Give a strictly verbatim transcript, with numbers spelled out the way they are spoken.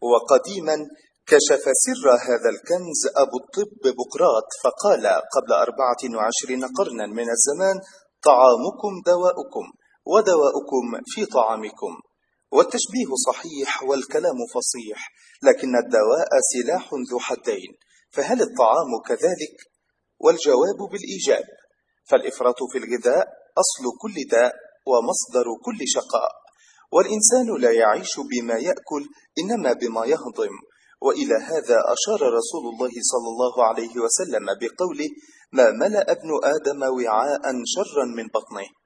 وقديما كشف سر هذا الكنز أبو الطب بقراط فقال قبل أربعة وعشرين قرنا من الزمان: طعامكم دواؤكم ودواؤكم في طعامكم. والتشبيه صحيح والكلام فصيح، لكن الدواء سلاح ذو حدين، فهل الطعام كذلك؟ والجواب بالإيجاب، فالإفراط في الغذاء أصل كل داء ومصدر كل شقاء، والإنسان لا يعيش بما يأكل إنما بما يهضم. وإلى هذا أشار رسول الله صلى الله عليه وسلم بقوله: ما ملأ ابن آدم وعاء شرا من بطنه.